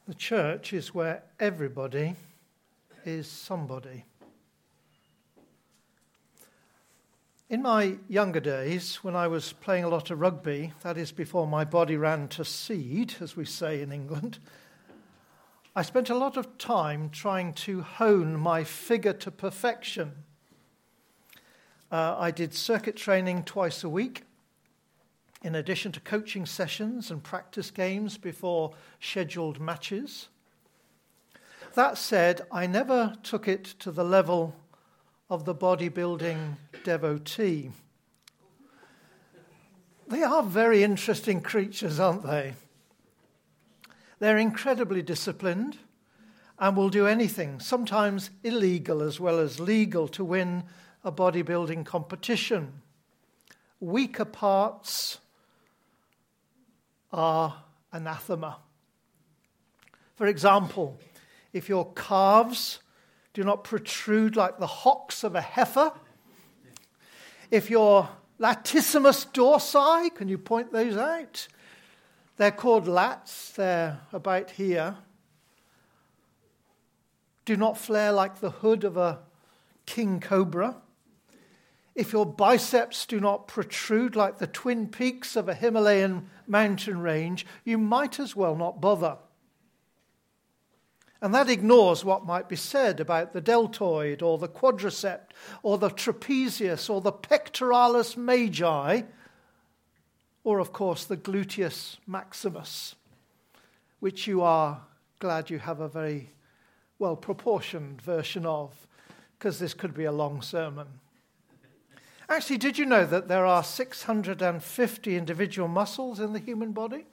The church is where everybody is somebody. In my younger days, when I was playing a lot of rugby, that is before my body ran to seed, as we say in England, I spent a lot of time trying to hone my figure to perfection. I did circuit training twice a week, in addition to coaching sessions and practice games before scheduled matches. That said, I never took it to the level of the bodybuilding devotee. They are very interesting creatures, aren't they? They're incredibly disciplined and will do anything, sometimes illegal as well as legal, to win a bodybuilding competition. Weaker parts are anathema. For example, if your calves do not protrude like the hocks of a heifer, if your latissimus dorsi, can you point those out? They're called lats, they're about here, do not flare like the hood of a king cobra. If your biceps do not protrude like the twin peaks of a Himalayan mountain range, you might as well not bother. And that ignores what might be said about the deltoid or the quadriceps or the trapezius or the pectoralis magi, or of course the gluteus maximus, which you are glad you have a very well-proportioned version of, because this could be a long sermon. Actually, did you know that there are 650 individual muscles in the human body?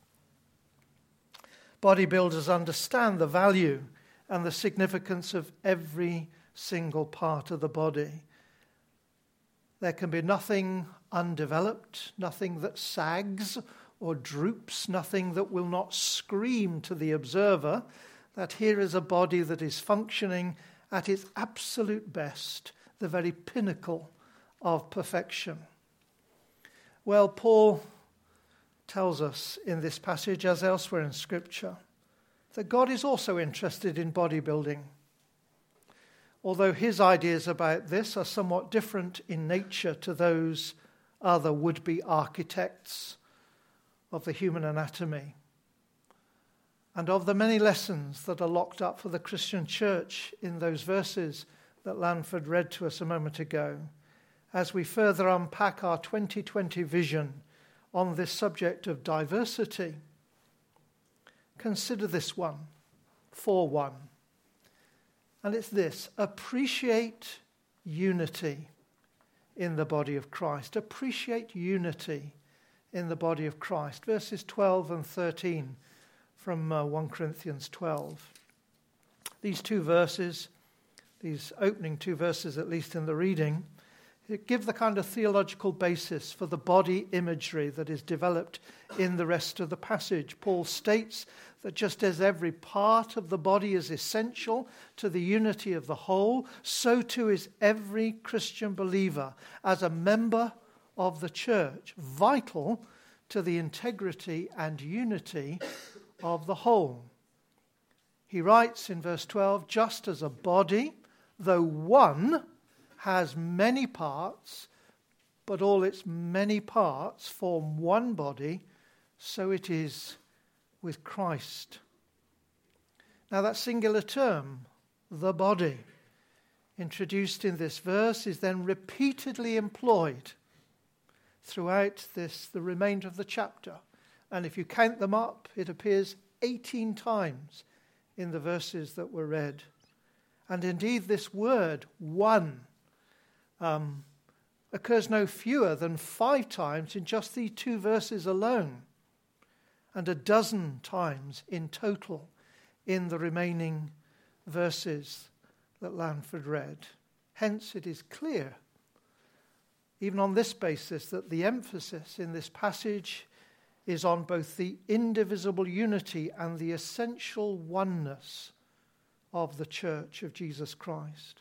Bodybuilders understand the value and the significance of every single part of the body. There can be nothing undeveloped, nothing that sags or droops, nothing that will not scream to the observer that here is a body that is functioning at its absolute best, the very pinnacle of perfection. Well, Paul tells us in this passage, as elsewhere in Scripture, that God is also interested in bodybuilding. Although his ideas about this are somewhat different in nature to those other would-be architects of the human anatomy, and of the many lessons that are locked up for the Christian church in those verses that Lanford read to us a moment ago, as we further unpack our 2020 vision on this subject of diversity. Consider this one, 4:1. And it's this: appreciate unity in the body of Christ. Appreciate unity in the body of Christ. Verses 12 and 13 from 1 Corinthians 12. These two verses, these opening two verses at least in the reading, give the kind of theological basis for the body imagery that is developed in the rest of the passage. Paul states that just as every part of the body is essential to the unity of the whole, so too is every Christian believer as a member of the church vital to the integrity and unity of the whole. He writes in verse 12, just as a body, though one, has many parts, but all its many parts form one body, so it is with Christ. Now that singular term, the body, introduced in this verse, is then repeatedly employed throughout the remainder of the chapter. And if you count them up, it appears 18 times in the verses that were read. And indeed, this word, one, occurs no fewer than 5 times in just these 2 verses alone, and a dozen times in total in the remaining verses that Lanford read. Hence, it is clear, even on this basis, that the emphasis in this passage is on both the indivisible unity and the essential oneness of the Church of Jesus Christ.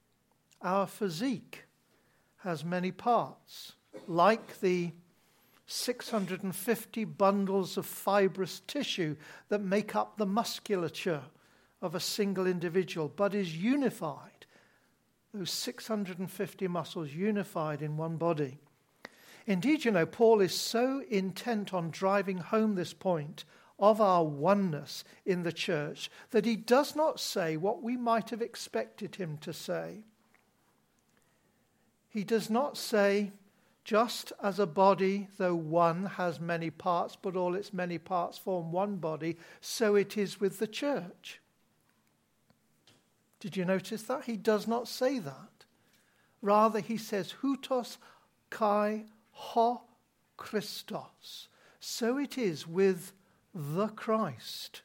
Our physique has many parts, like the 650 bundles of fibrous tissue that make up the musculature of a single individual, but is unified. Those 650 muscles unified in one body. Indeed, Paul is so intent on driving home this point of our oneness in the church that he does not say what we might have expected him to say. He does not say, just as a body, though one, has many parts, but all its many parts form one body, so it is with the church. Did you notice that? He does not say that. Rather, he says, hutos kai ho Christos. So it is with the Christ.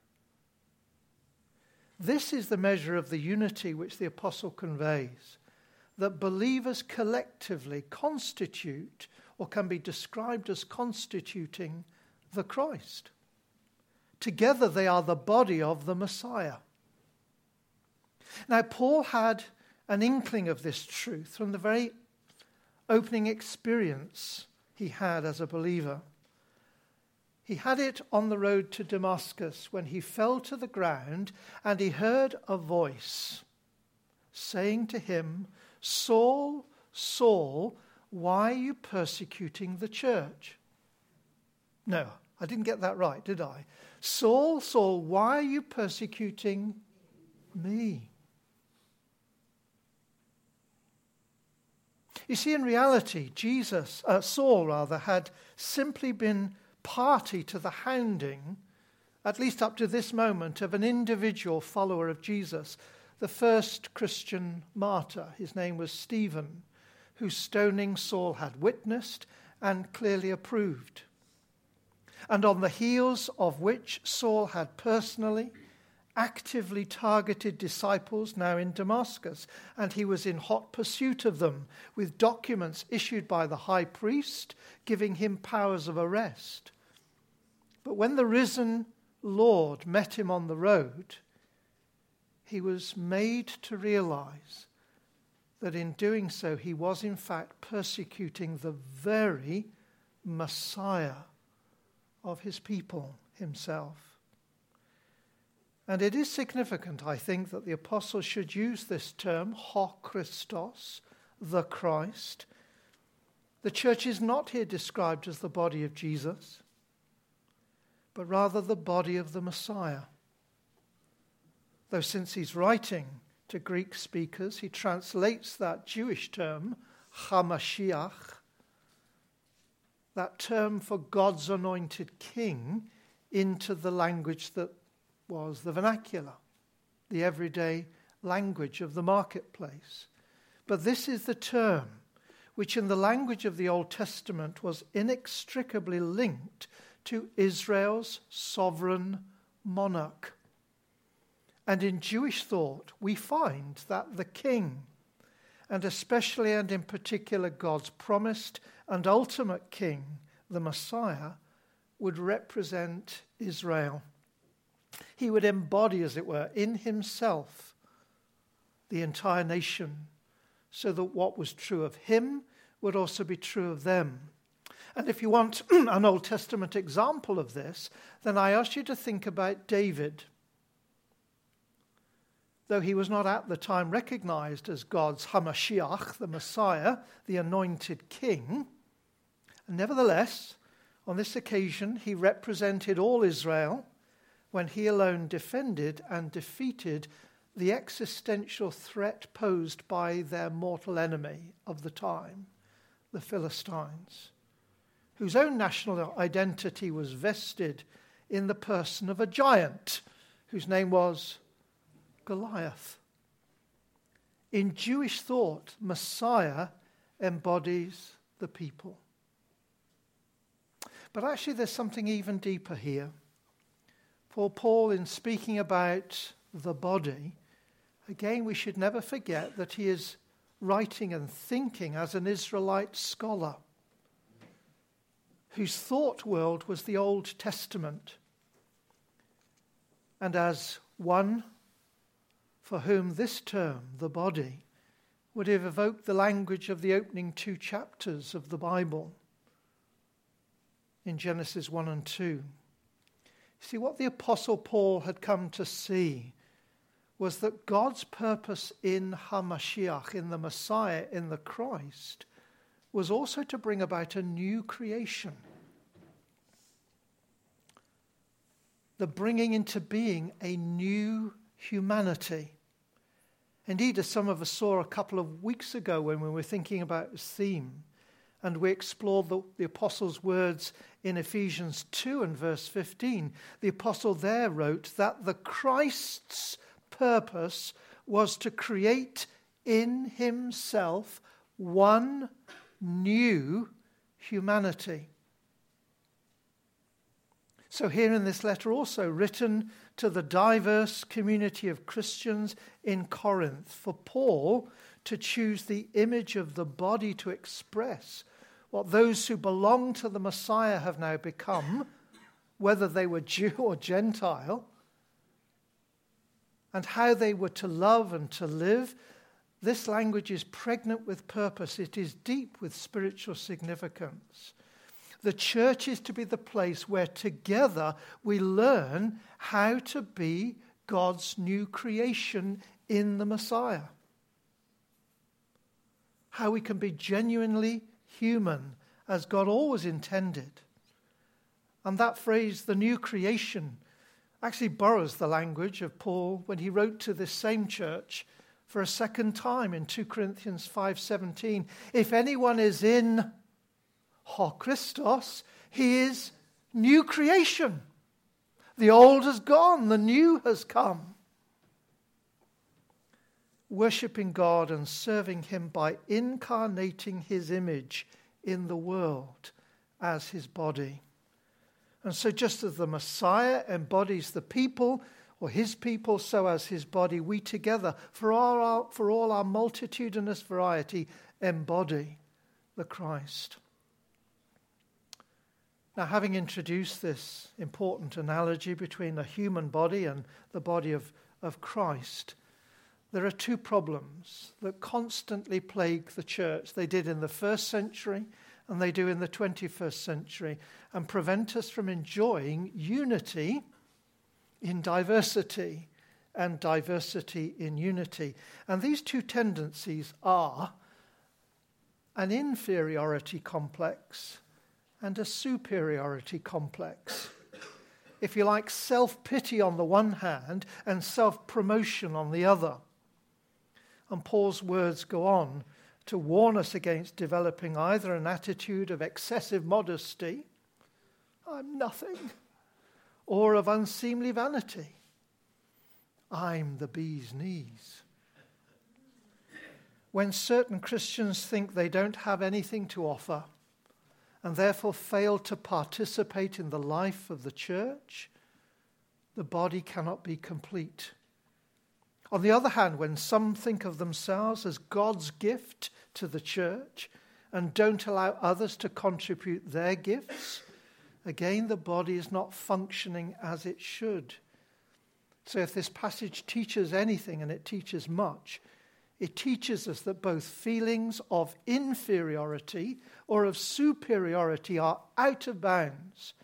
This is the measure of the unity which the apostle conveys, that believers collectively constitute, or can be described as constituting, the Christ. Together they are the body of the Messiah. Now, Paul had an inkling of this truth from the very opening experience he had as a believer. He had it on the road to Damascus when he fell to the ground and he heard a voice saying to him, Saul, Saul, why are you persecuting the church? No, I didn't get that right, did I? Saul, Saul, why are you persecuting me? You see, in reality, Saul had simply been party to the hounding, at least up to this moment, of an individual follower of Jesus, the first Christian martyr. His name was Stephen, whose stoning Saul had witnessed and clearly approved, and on the heels of which Saul had personally, actively targeted disciples now in Damascus, and he was in hot pursuit of them, with documents issued by the high priest giving him powers of arrest. But when the risen Lord met him on the road, he was made to realize that in doing so he was in fact persecuting the very Messiah of his people himself. And it is significant, I think, that the apostle should use this term, ho Christos, the Christ. The church is not here described as the body of Jesus, but rather the body of the Messiah. Though since he's writing to Greek speakers, he translates that Jewish term, HaMashiach, that term for God's anointed king, into the language that was the vernacular, the everyday language of the marketplace. But this is the term which in the language of the Old Testament was inextricably linked to Israel's sovereign monarch. And in Jewish thought, we find that the king, and especially and in particular God's promised and ultimate king, the Messiah, would represent Israel. He would embody, as it were, in himself the entire nation, so that what was true of him would also be true of them. And if you want an Old Testament example of this, then I ask you to think about David. Though he was not at the time recognized as God's HaMashiach, the Messiah, the anointed king, nevertheless, on this occasion, he represented all Israel when he alone defended and defeated the existential threat posed by their mortal enemy of the time, the Philistines, whose own national identity was vested in the person of a giant whose name was Goliath. In Jewish thought, Messiah embodies the people. But actually there's something even deeper here. For Paul, in speaking about the body, again we should never forget that he is writing and thinking as an Israelite scholar whose thought world was the Old Testament, and as one for whom this term, the body, would have evoked the language of the opening 2 chapters of the Bible. in Genesis 1 and 2. See, what the Apostle Paul had come to see was that God's purpose in HaMashiach, in the Messiah, in the Christ, was also to bring about a new creation. The bringing into being a new humanity. Indeed, as some of us saw a couple of weeks ago when we were thinking about this theme, and we explored the Apostle's words in Ephesians 2 and verse 15. The Apostle there wrote that the Christ's purpose was to create in himself one new humanity. So here in this letter also, written to the diverse community of Christians in Corinth, for Paul to choose the image of the body to express what those who belong to the Messiah have now become, whether they were Jew or Gentile, and how they were to love and to live. This language is pregnant with purpose. It is deep with spiritual significance. The church is to be the place where together we learn how to be God's new creation in the Messiah. How we can be genuinely human as God always intended. And that phrase, the new creation, actually borrows the language of Paul when he wrote to this same church for a second time in 2 Corinthians 5:17. If anyone is in Christos, he is new creation. The old has gone, the new has come. Worshipping God and serving him by incarnating his image in the world as his body. And so just as the Messiah embodies the people, or his people, so as his body, we together, for all our multitudinous variety, embody the Christ. Now, having introduced this important analogy between the human body and the body of Christ, there are two problems that constantly plague the church. They did in the first century and they do in the 21st century, and prevent us from enjoying unity in diversity and diversity in unity. And these two tendencies are an inferiority complex and a superiority complex. If you like, self-pity on the one hand and self-promotion on the other. And Paul's words go on to warn us against developing either an attitude of excessive modesty, I'm nothing, or of unseemly vanity, I'm the bee's knees. When certain Christians think they don't have anything to offer and therefore fail to participate in the life of the church, the body cannot be complete. On the other hand, when some think of themselves as God's gift to the church and don't allow others to contribute their gifts, again, the body is not functioning as it should. So if this passage teaches anything, and it teaches much, it teaches us that both feelings of inferiority or of superiority are out of bounds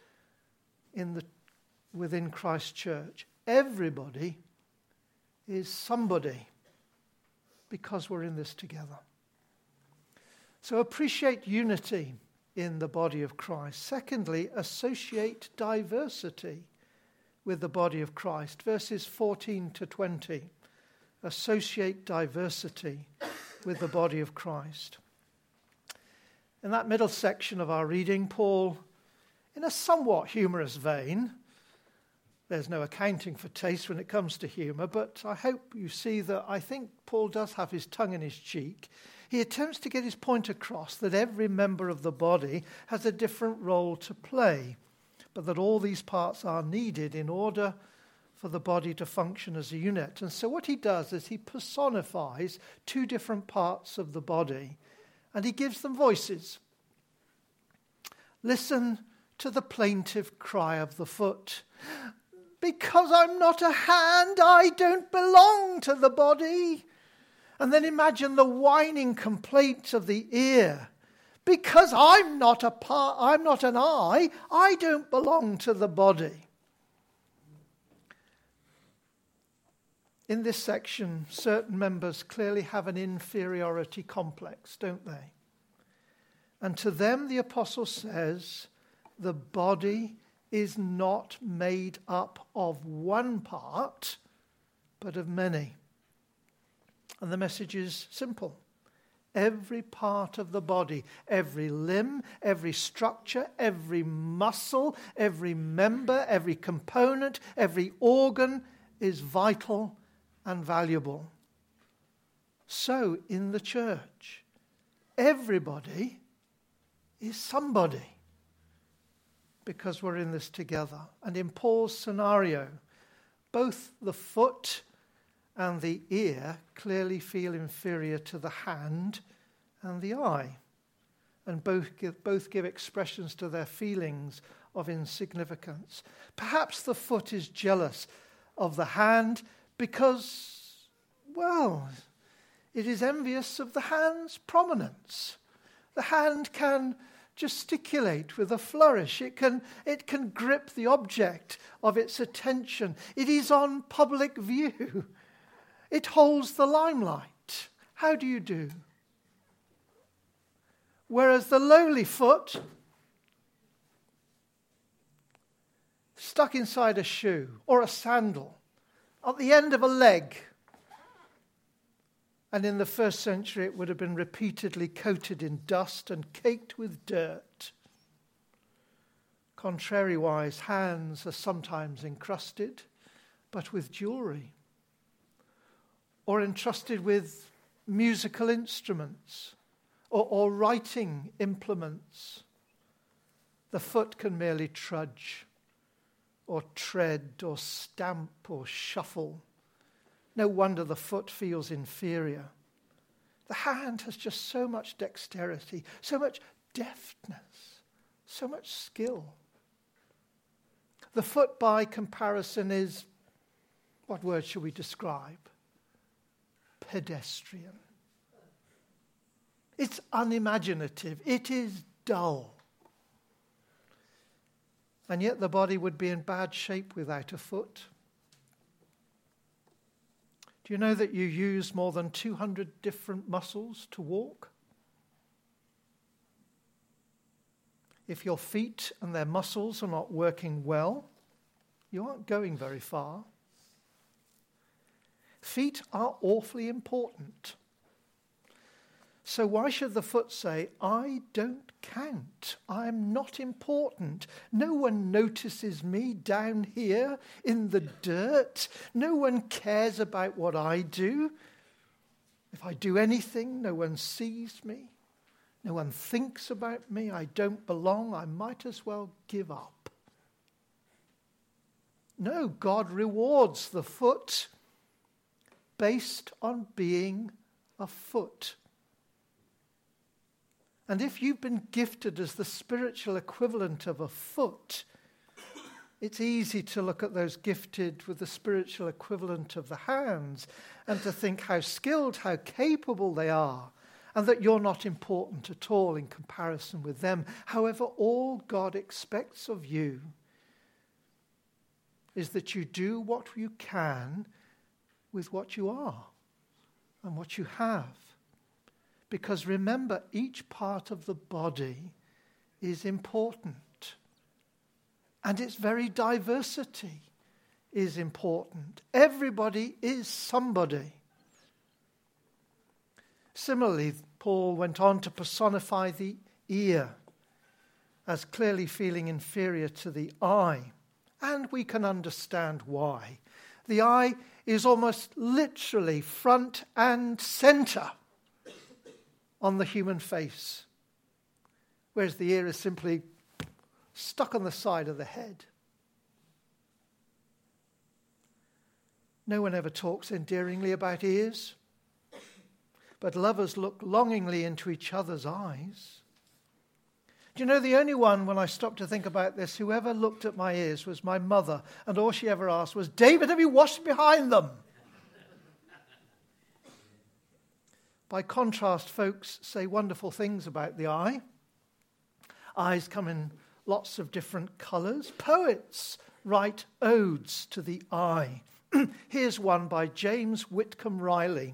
within Christ's church. Everybody is somebody because we're in this together. So appreciate unity in the body of Christ. Secondly, associate diversity with the body of Christ. Verses 14 to 20. Associate diversity with the body of Christ. In that middle section of our reading, Paul, in a somewhat humorous vein, there's no accounting for taste when it comes to humour, but I hope you see that I think Paul does have his tongue in his cheek. He attempts to get his point across that every member of the body has a different role to play, but that all these parts are needed in order for the body to function as a unit. And so what he does is he personifies two different parts of the body, and he gives them voices. Listen to the plaintive cry of the foot. Because I'm not a hand, I don't belong to the body. And then imagine the whining complaint of the ear. because I'm not an eye, I don't belong to the body. In this section, certain members clearly have an inferiority complex, don't they? And to them, the apostle says, the body is not made up of one part, but of many. And the message is simple. Every part of the body, every limb, every structure, every muscle, every member, every component, every organ is vital and valuable. So in the church, everybody is somebody, because we're in this together. And in Paul's scenario, both the foot and the ear clearly feel inferior to the hand and the eye, and both give expressions to their feelings of insignificance. Perhaps the foot is jealous of the hand because, well, it is envious of the hand's prominence. The hand can gesticulate with a flourish. It can grip the object of its attention. It is on public view. It holds the limelight. How do you do? Whereas the lowly foot, stuck inside a shoe or a sandal, at the end of a leg, and in the first century it would have been repeatedly coated in dust and caked with dirt. Contrariwise, hands are sometimes encrusted, but with jewelry, or entrusted with musical instruments, or writing implements. The foot can merely trudge, or tread, or stamp, or shuffle. No wonder the foot feels inferior. The hand has just so much dexterity, so much deftness, so much skill. The foot, by comparison, is, what word shall we describe? Pedestrian. It's unimaginative. It is dull. And yet the body would be in bad shape without a foot. Do you know that you use more than 200 different muscles to walk? If your feet and their muscles are not working well, you aren't going very far. Feet are awfully important. So why should the foot say, I don't count, I'm not important, no one notices me down here in the dirt, no one cares about what I do. If I do anything, no one sees me, no one thinks about me, I don't belong, I might as well give up. No, God rewards the foot based on being a foot. And if you've been gifted as the spiritual equivalent of a foot, it's easy to look at those gifted with the spiritual equivalent of the hands and to think how skilled, how capable they are, and that you're not important at all in comparison with them. However, all God expects of you is that you do what you can with what you are and what you have. Because remember, each part of the body is important. And its very diversity is important. Everybody is somebody. Similarly, Paul went on to personify the ear as clearly feeling inferior to the eye. And we can understand why. The eye is almost literally front and center on the human face, whereas the ear is simply stuck on the side of the head. No one ever talks endearingly about ears, but lovers look longingly into each other's eyes. Do you know, the only one, when I stopped to think about this, who ever looked at my ears was my mother, and all she ever asked was, David, have you washed behind them? By contrast, folks say wonderful things about the eye. Eyes come in lots of different colours. Poets write odes to the eye. Here's one by James Whitcomb Riley.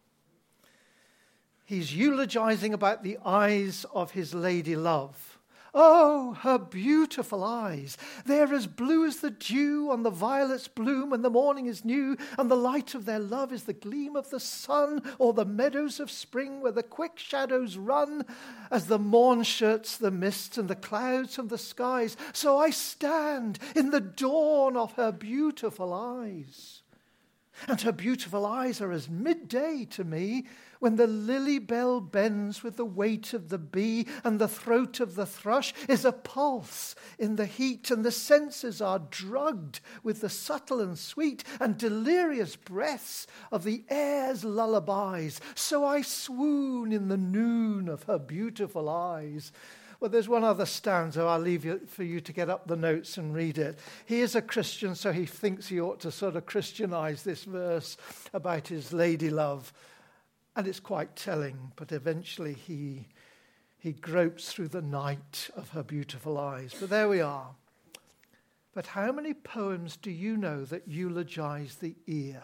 He's eulogizing about the eyes of his lady love. Oh, her beautiful eyes. They're as blue as the dew on the violet's bloom when the morning is new, and the light of their love is the gleam of the sun, or the meadows of spring where the quick shadows run as the morn shirts the mists and the clouds from the skies. So I stand in the dawn of her beautiful eyes. And her beautiful eyes are as midday to me, when the lily bell bends with the weight of the bee, and the throat of the thrush is a pulse in the heat, and the senses are drugged with the subtle and sweet and delirious breaths of the air's lullabies. So I swoon in the noon of her beautiful eyes. Well, there's one other stanza I'll leave for you to get up the notes and read it. He is a Christian, so he thinks he ought to sort of Christianize this verse about his lady love. And it's quite telling, but eventually he gropes through the night of her beautiful eyes. But there we are. But how many poems do you know that eulogize the ear?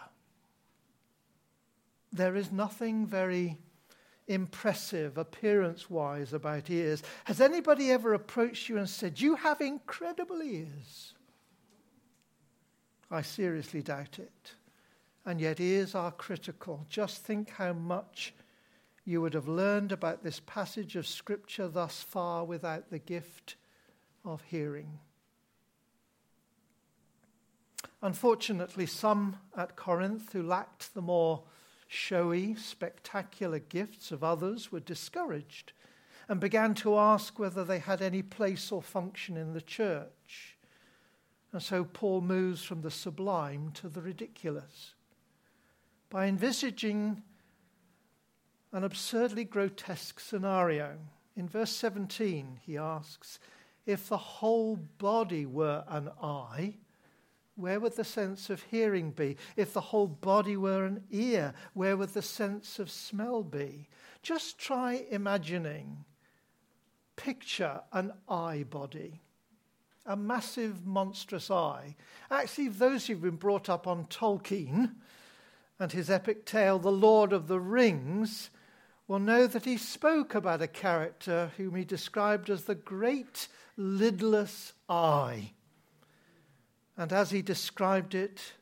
There is nothing very impressive appearance-wise about ears. Has anybody ever approached you and said, "You have incredible ears"? I seriously doubt it. And yet ears are critical. Just think how much you would have learned about this passage of Scripture thus far without the gift of hearing. Unfortunately, some at Corinth who lacked the more showy, spectacular gifts of others were discouraged and began to ask whether they had any place or function in the church. And so Paul moves from the sublime to the ridiculous by envisaging an absurdly grotesque scenario. In verse 17, he asks, if the whole body were an eye, where would the sense of hearing be? If the whole body were an ear, where would the sense of smell be? Just try imagining, picture an eye body, a massive, monstrous eye. Actually, those who've been brought up on Tolkien and his epic tale, The Lord of the Rings, will know that he spoke about a character whom he described as the great lidless eye. And as he described it,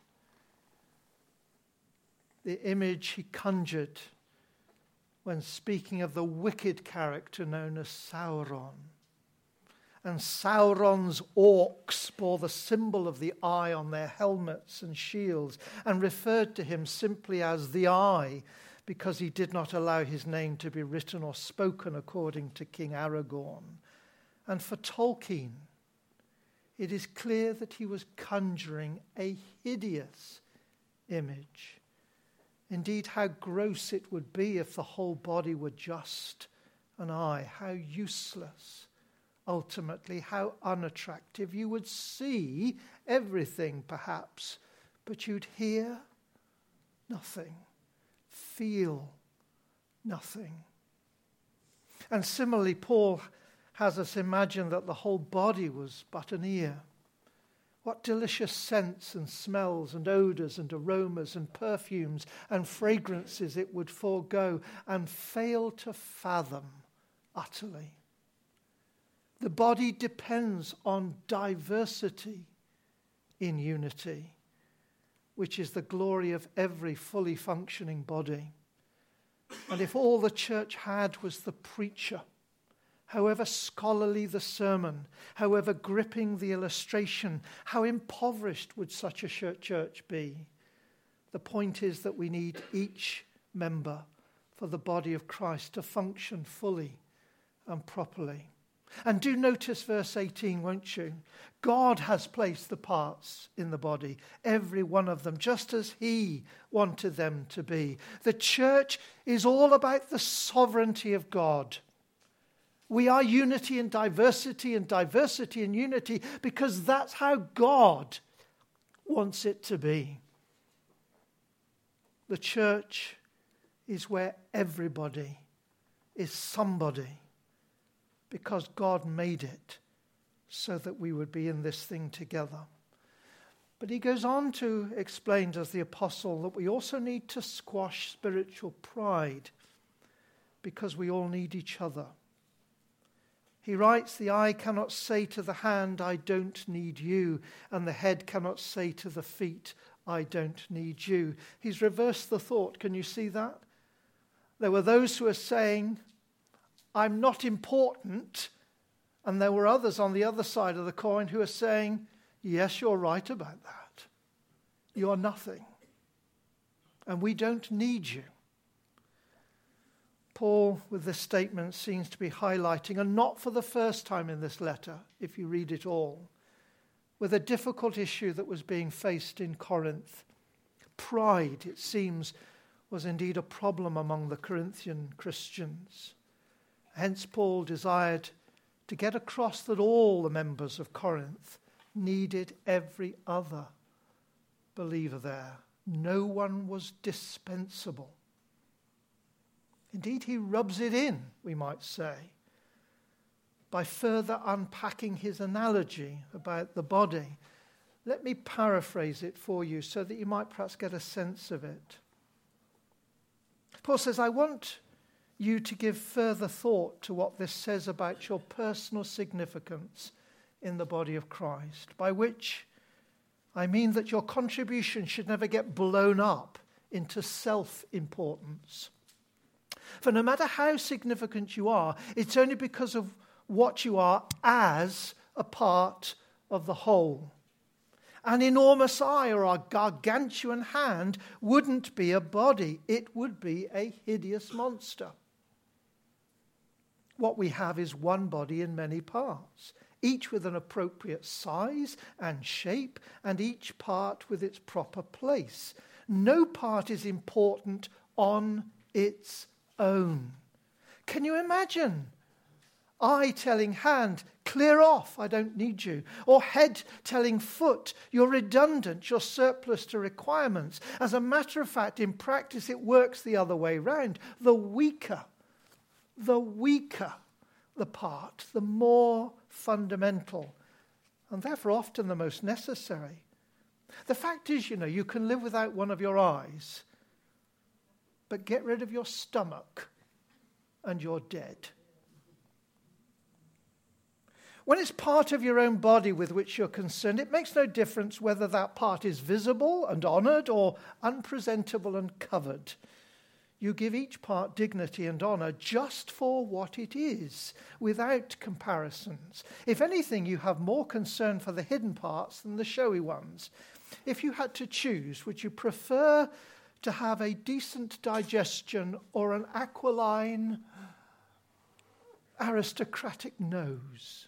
the image he conjured when speaking of the wicked character known as Sauron. And Sauron's orcs bore the symbol of the eye on their helmets and shields and referred to him simply as the Eye because he did not allow his name to be written or spoken according to King Aragorn. And for Tolkien, it is clear that he was conjuring a hideous image. Indeed, how gross it would be if the whole body were just an eye. How useless. Ultimately, how unattractive. You would see everything, perhaps, but you'd hear nothing, feel nothing. And similarly, Paul has us imagine that the whole body was but an ear. What delicious scents and smells and odours and aromas and perfumes and fragrances it would forego and fail to fathom utterly. The body depends on diversity in unity, which is the glory of every fully functioning body. And if all the church had was the preacher, however scholarly the sermon, however gripping the illustration, how impoverished would such a church be? The point is that we need each member for the body of Christ to function fully and properly. And do notice verse 18, won't you? God has placed the parts in the body, every one of them, just as he wanted them to be. The church is all about the sovereignty of God. We are unity in diversity and diversity in unity because that's how God wants it to be. The church is where everybody is somebody because God made it so that we would be in this thing together. But he goes on to explain, as the apostle, that we also need to squash spiritual pride because we all need each other. He writes, the eye cannot say to the hand, I don't need you, and the head cannot say to the feet, I don't need you. He's reversed the thought. Can you see that? There were those who were saying, I'm not important, and there were others on the other side of the coin who are saying, yes, you're right about that. You're nothing, and we don't need you. Paul, with this statement, seems to be highlighting, and not for the first time in this letter, if you read it all, with a difficult issue that was being faced in Corinth. Pride, it seems, was indeed a problem among the Corinthian Christians. Hence, Paul desired to get across that all the members of Corinth needed every other believer there. No one was dispensable. Indeed, he rubs it in, we might say, by further unpacking his analogy about the body. Let me paraphrase it for you so that you might perhaps get a sense of it. Paul says, I want you to give further thought to what this says about your personal significance in the body of Christ, by which I mean that your contribution should never get blown up into self-importance. For no matter how significant you are, it's only because of what you are as a part of the whole. An enormous eye or a gargantuan hand wouldn't be a body. It would be a hideous monster. What we have is one body in many parts, each with an appropriate size and shape, and each part with its proper place. No part is important on its own. Can you imagine? Eye telling hand, clear off, I don't need you. Or head telling foot, you're redundant, you're surplus to requirements. As a matter of fact, in practice, it works the other way round. The weaker the part, the more fundamental, and therefore often the most necessary. The fact is, you can live without one of your eyes, but get rid of your stomach and you're dead. When it's part of your own body with which you're concerned, it makes no difference whether that part is visible and honoured or unpresentable and covered. You give each part dignity and honour just for what it is, without comparisons. If anything, you have more concern for the hidden parts than the showy ones. If you had to choose, would you prefer to have a decent digestion or an aquiline, aristocratic nose?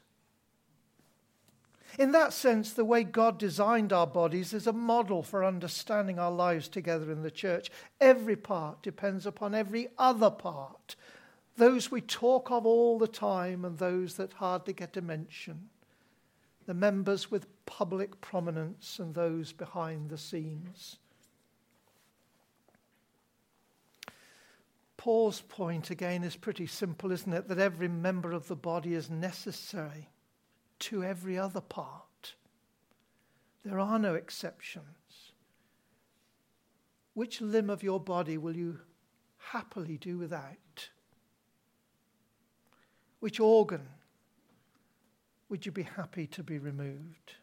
In that sense, the way God designed our bodies is a model for understanding our lives together in the church. Every part depends upon every other part. Those we talk of all the time and those that hardly get a mention. The members with public prominence and those behind the scenes. Paul's point again is pretty simple, isn't it? That every member of the body is necessary to every other part. There are no exceptions. Which limb of your body will you happily do without? Which organ would you be happy to be removed?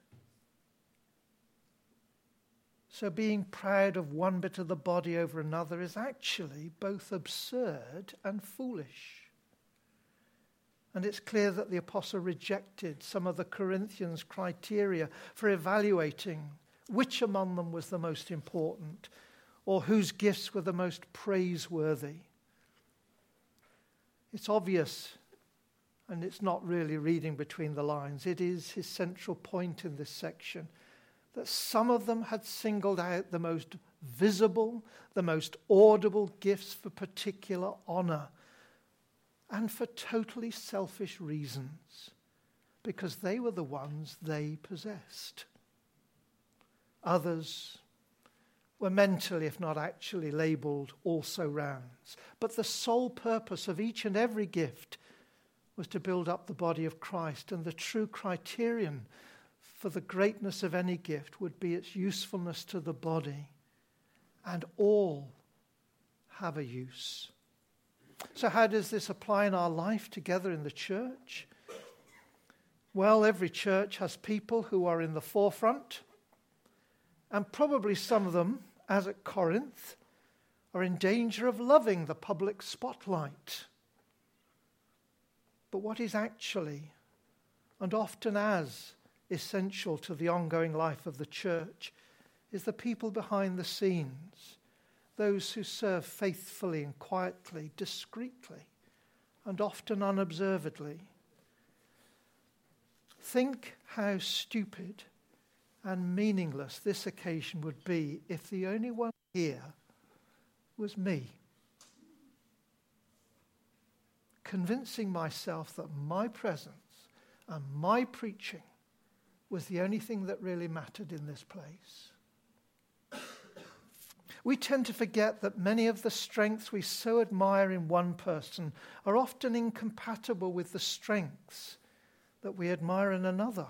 So being proud of one bit of the body over another is actually both absurd and foolish. And it's clear that the apostle rejected some of the Corinthians' criteria for evaluating which among them was the most important or whose gifts were the most praiseworthy. It's obvious, and it's not really reading between the lines. It is his central point in this section that some of them had singled out the most visible, the most audible gifts for particular honor, and for totally selfish reasons, because they were the ones they possessed. Others were mentally, if not actually, labelled also-rans. But the sole purpose of each and every gift was to build up the body of Christ, and the true criterion for the greatness of any gift would be its usefulness to the body, and all have a use. So how does this apply in our life together in the church? Well, every church has people who are in the forefront, and probably some of them, as at Corinth, are in danger of loving the public spotlight. But what is actually, and often as essential to the ongoing life of the church, is the people behind the scenes, those who serve faithfully and quietly, discreetly, and often unobservedly. Think how stupid and meaningless this occasion would be if the only one here was me, convincing myself that my presence and my preaching was the only thing that really mattered in this place. We tend to forget that many of the strengths we so admire in one person are often incompatible with the strengths that we admire in another.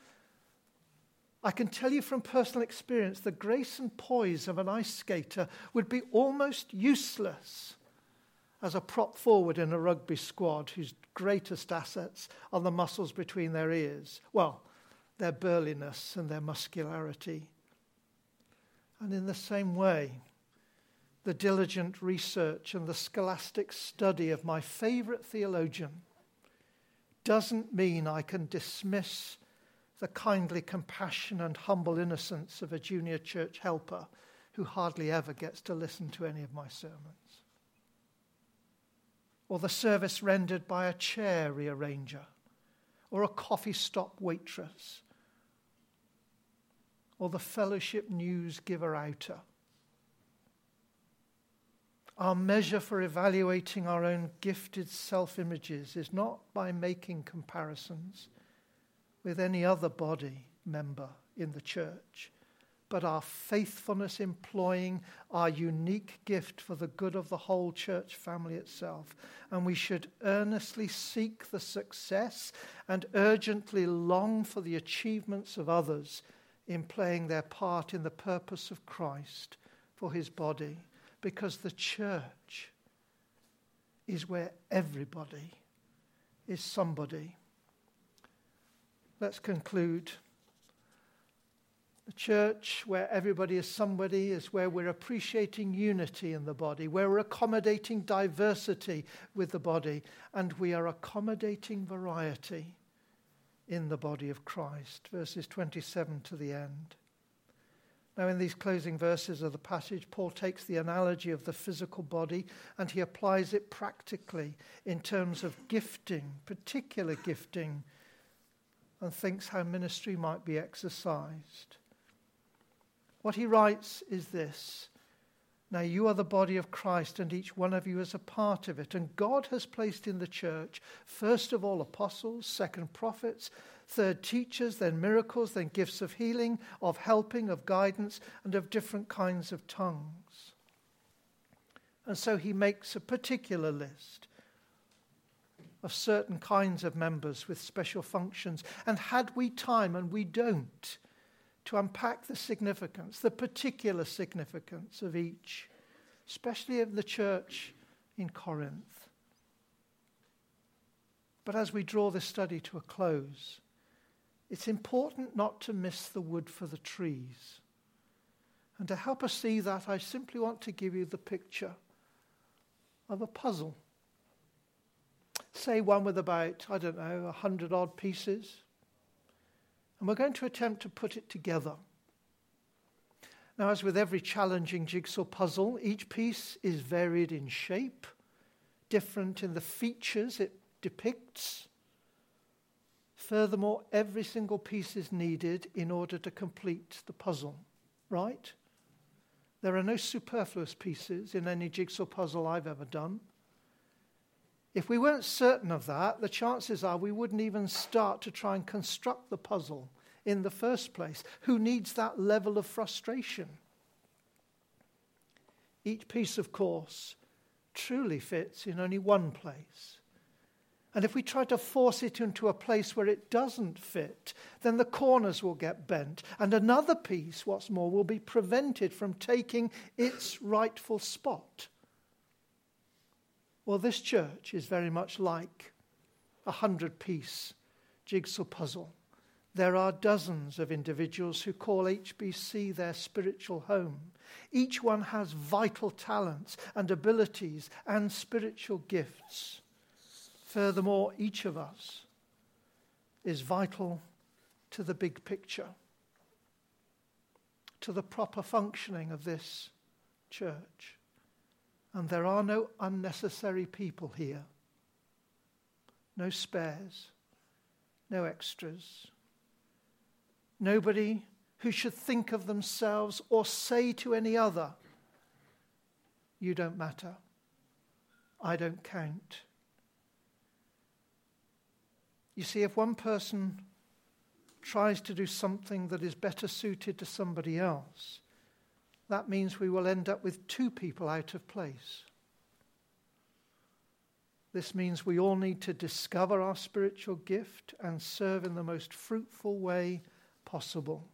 I can tell you from personal experience, the grace and poise of an ice skater would be almost useless as a prop forward in a rugby squad whose greatest assets are the muscles between their ears. Well, their burliness and their muscularity. And in the same way, the diligent research and the scholastic study of my favorite theologian doesn't mean I can dismiss the kindly compassion and humble innocence of a junior church helper who hardly ever gets to listen to any of my sermons. Or the service rendered by a chair rearranger, or a coffee stop waitress, or the fellowship news giver outer. Our measure for evaluating our own gifted self-images is not by making comparisons with any other body member in the church, but our faithfulness employing our unique gift for the good of the whole church family itself. And we should earnestly seek the success and urgently long for the achievements of others in playing their part in the purpose of Christ for his body, because the church is where everybody is somebody. Let's conclude. The church, where everybody is somebody, is where we're appreciating unity in the body, where we're accommodating diversity with the body, and we are accommodating variety in the body of Christ. Verses 27 to the end. Now, in these closing verses of the passage, Paul takes the analogy of the physical body and he applies it practically in terms of gifting, particular gifting, and thinks how ministry might be exercised. What he writes is this: now you are the body of Christ, and each one of you is a part of it. And God has placed in the church, first of all, apostles, second, prophets, third, teachers, then miracles, then gifts of healing, of helping, of guidance, and of different kinds of tongues. And so he makes a particular list of certain kinds of members with special functions. And had we time, and we don't, to unpack the significance, the particular significance of each, especially of the church in Corinth. But as we draw this study to a close, it's important not to miss the wood for the trees. And to help us see that, I simply want to give you the picture of a puzzle. Say one with about, 100 odd pieces. And we're going to attempt to put it together. Now, as with every challenging jigsaw puzzle, each piece is varied in shape, different in the features it depicts. Furthermore, every single piece is needed in order to complete the puzzle, right? There are no superfluous pieces in any jigsaw puzzle I've ever done. If we weren't certain of that, the chances are we wouldn't even start to try and construct the puzzle in the first place. Who needs that level of frustration? Each piece, of course, truly fits in only one place. And if we try to force it into a place where it doesn't fit, then the corners will get bent. And another piece, what's more, will be prevented from taking its rightful spot. Well, this church is very much like a 100-piece jigsaw puzzle. There are dozens of individuals who call HBC their spiritual home. Each one has vital talents and abilities and spiritual gifts. Furthermore, each of us is vital to the big picture, to the proper functioning of this church. And there are no unnecessary people here. No spares, no extras. Nobody who should think of themselves or say to any other, "You don't matter. I don't count." You see, if one person tries to do something that is better suited to somebody else, that means we will end up with two people out of place. This means we all need to discover our spiritual gift and serve in the most fruitful way possible.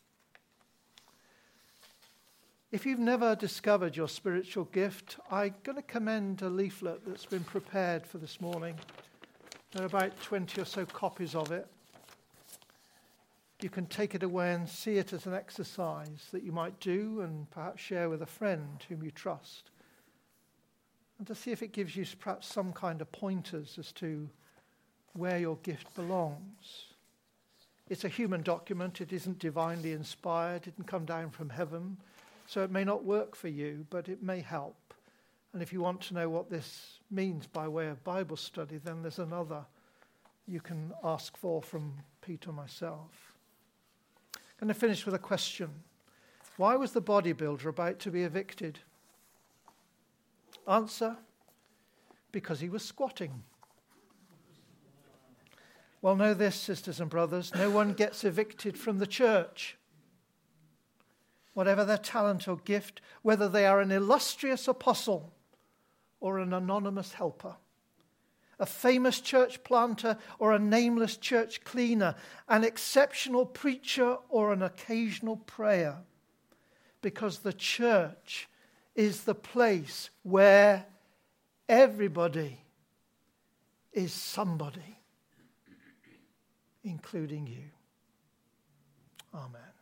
If you've never discovered your spiritual gift, I'm going to commend a leaflet that's been prepared for this morning. There are about 20 or so copies of it. You can take it away and see it as an exercise that you might do and perhaps share with a friend whom you trust. And to see if it gives you perhaps some kind of pointers as to where your gift belongs. It's a human document. It isn't divinely inspired. It didn't come down from heaven. So it may not work for you, but it may help. And if you want to know what this means by way of Bible study, then there's another you can ask for from Pete or myself. I'm going to finish with a question. Why was the bodybuilder about to be evicted? Answer, because he was squatting. Well, know this, sisters and brothers, no one gets evicted from the church. Whatever their talent or gift, whether they are an illustrious apostle or an anonymous helper, a famous church planter or a nameless church cleaner, an exceptional preacher or an occasional prayer, because the church is the place where everybody is somebody, including you. Amen.